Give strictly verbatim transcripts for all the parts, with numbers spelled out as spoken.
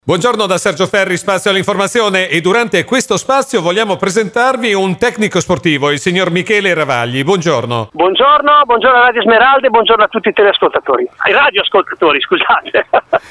Buongiorno da Sergio Ferri, Spazio all'Informazione, e durante questo spazio vogliamo presentarvi un tecnico sportivo, il signor Michele Ravagli. Buongiorno. Buongiorno, buongiorno a Radio Smeralda e buongiorno a tutti i teleascoltatori, ai radioascoltatori, scusate.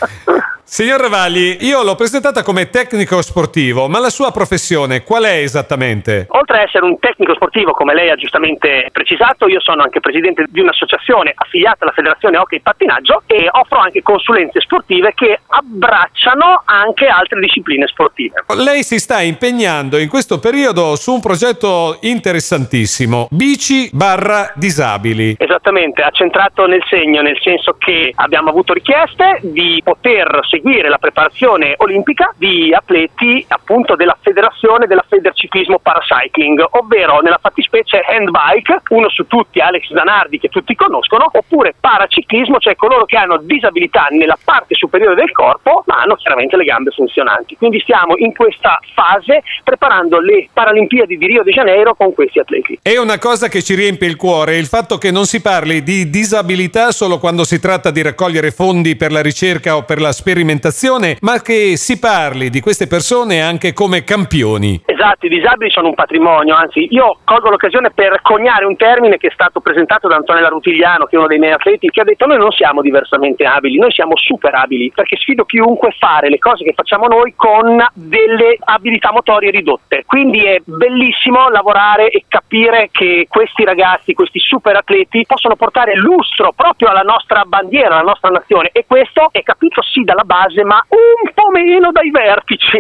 Signor Ravagli, io l'ho presentata come tecnico sportivo, ma la sua professione qual è esattamente? Oltre a essere un tecnico sportivo, come lei ha giustamente precisato, io sono anche presidente di un'associazione affiliata alla Federazione Hockey Pattinaggio e offro anche consulenze sportive che abbracciano anche altre discipline sportive. Lei si sta impegnando in questo periodo su un progetto interessantissimo, bici barra disabili. Esattamente, ha centrato nel segno, nel senso che abbiamo avuto richieste di poter seguire la preparazione olimpica di atleti appunto della federazione della Federciclismo Paracycling, ovvero nella fattispecie handbike, uno su tutti Alex Zanardi che tutti conoscono, oppure paraciclismo, cioè coloro che hanno disabilità nella parte superiore del corpo ma hanno chiaramente le gambe funzionanti. Quindi stiamo in questa fase preparando le Paralimpiadi di Rio de Janeiro con questi atleti. È una cosa che ci riempie il cuore il fatto che non si parli di disabilità solo quando si tratta di raccogliere fondi per la ricerca o per la sperimentazione, ma che si parli di queste persone anche come campioni. Esatto, i disabili sono un patrimonio, anzi io colgo l'occasione per coniare un termine che è stato presentato da Antonella Rutigliano, che è uno dei miei atleti, che ha detto: noi non siamo diversamente abili, noi siamo super abili, perché sfido chiunque a fare le cose che facciamo noi con delle abilità motorie ridotte. Quindi è bellissimo lavorare e capire che questi ragazzi, questi super atleti possono portare lustro proprio alla nostra bandiera, alla nostra nazione, e questo è capito sì dalla base ma un po' meno dai vertici.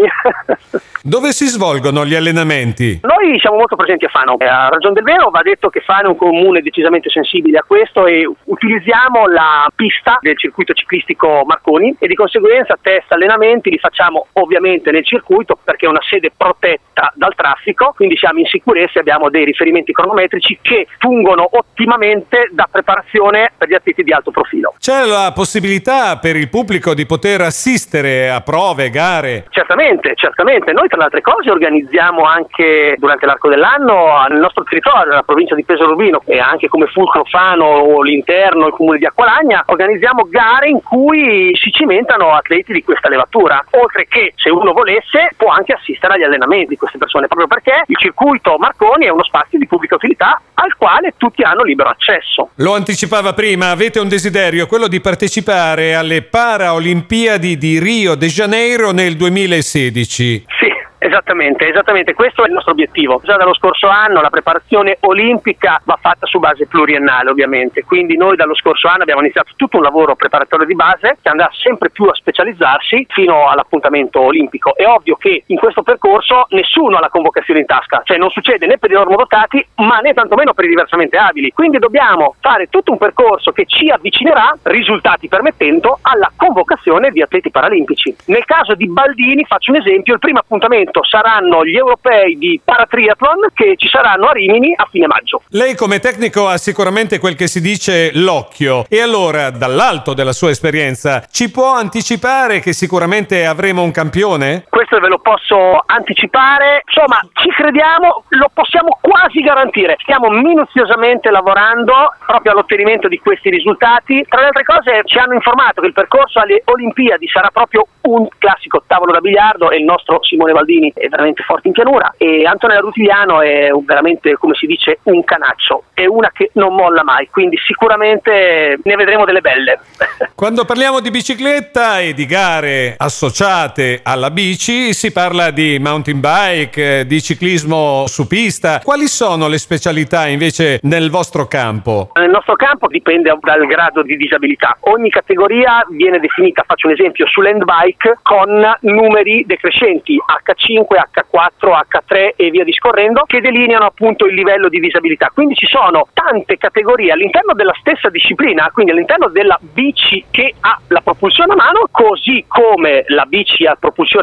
Dove si svolgono gli allenamenti? Noi siamo molto presenti a Fano, eh, a ragion del vero va detto che Fano è un comune decisamente sensibile a questo e utilizziamo la pista del circuito ciclistico Marconi e di conseguenza test allenamenti li facciamo ovviamente nel circuito perché è una sede protetta dal traffico, quindi siamo in sicurezza e abbiamo dei riferimenti cronometrici che fungono ottimamente da preparazione per gli atleti di alto profilo. C'è la possibilità per il pubblico di poter assistere a prove, gare? Certamente, certamente. Noi tra le altre cose organizziamo anche durante l'arco dell'anno nel nostro territorio, nella provincia di Pesaro Urbino e anche come fulcro Fano o l'interno, il comune di Acqualagna, organizziamo gare in cui si cimentano atleti di questa levatura, oltre che se uno volesse può anche assistere agli allenamenti di queste persone, proprio perché il circuito Marconi è uno spazio di pubblica utilità al quale tutti hanno libero accesso. Lo anticipava prima, avete un desiderio, quello di partecipare alle Paralimpiadi di Rio de Janeiro nel duemilasedici. Sì. Esattamente, esattamente, questo è il nostro obiettivo. Già dallo scorso anno la preparazione olimpica va fatta su base pluriennale ovviamente, quindi noi dallo scorso anno abbiamo iniziato tutto un lavoro preparatorio di base che andrà sempre più a specializzarsi fino all'appuntamento olimpico. È ovvio che in questo percorso nessuno ha la convocazione in tasca, cioè non succede né per i normodotati ma né tantomeno per i diversamente abili, quindi dobbiamo fare tutto un percorso che ci avvicinerà, risultati permettendo, alla convocazione di atleti paralimpici. Nel caso di Baldini, faccio un esempio, il primo appuntamento saranno gli europei di paratriathlon che ci saranno a Rimini a fine maggio. Lei come tecnico ha sicuramente quel che si dice l'occhio, e allora dall'alto della sua esperienza ci può anticipare che sicuramente avremo un campione? Questo ve lo posso anticipare, insomma ci crediamo, lo possiamo quasi garantire. Stiamo minuziosamente lavorando proprio all'ottenimento di questi risultati. Tra le altre cose ci hanno informato che il percorso alle Olimpiadi sarà proprio un classico tavolo da biliardo e il nostro Simone Baldini è veramente forte in pianura e Antonella Rutigliano è un, veramente, come si dice, un canaccio, è una che non molla mai, quindi sicuramente ne vedremo delle belle. Quando parliamo di bicicletta e di gare associate alla bici si parla di mountain bike, di ciclismo su pista. Quali sono le specialità invece nel vostro campo? Nel nostro campo dipende dal grado di disabilità. Ogni categoria viene definita, faccio un esempio, sull'handbike con numeri decrescenti acca cinque, acca quattro, acca tre e via discorrendo, che delineano appunto il livello di disabilità. Quindi ci sono tante categorie all'interno della stessa disciplina, quindi all'interno della bici che ha la propulsione a mano, così come la bici a propulsione a pedali,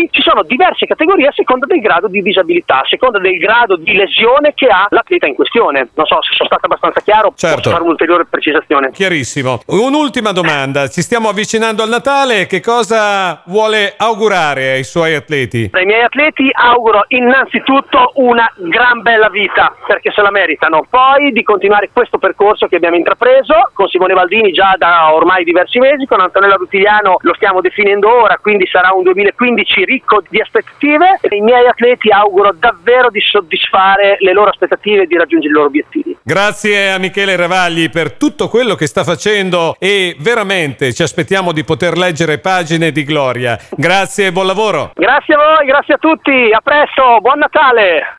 disabili, ci sono diverse categorie a seconda del grado di disabilità, a seconda del grado di lesione che ha l'atleta in questione. Non so se sono stato abbastanza chiaro, certo. Posso fare un'ulteriore precisazione. Chiarissimo. Un'ultima domanda, ci stiamo avvicinando al Natale, che cosa vuole augurare ai suoi atleti? Ai miei atleti auguro innanzitutto una gran bella vita, perché se la meritano, poi di continuare questo percorso che abbiamo intrapreso con Simone Baldini già da ormai diversi mesi, con Antonella Rutigliano lo stiamo definendo ora, quindi sarà un duemilaquindici ricco di aspettative. Ai miei atleti auguro davvero di soddisfare le loro aspettative e di raggiungere i loro obiettivi. Grazie a Michele Ravagli per tutto quello che sta facendo e veramente ci aspettiamo di poter leggere pagine di gloria. Grazie e buon lavoro. Grazie a voi, grazie a tutti, a presto, buon Natale.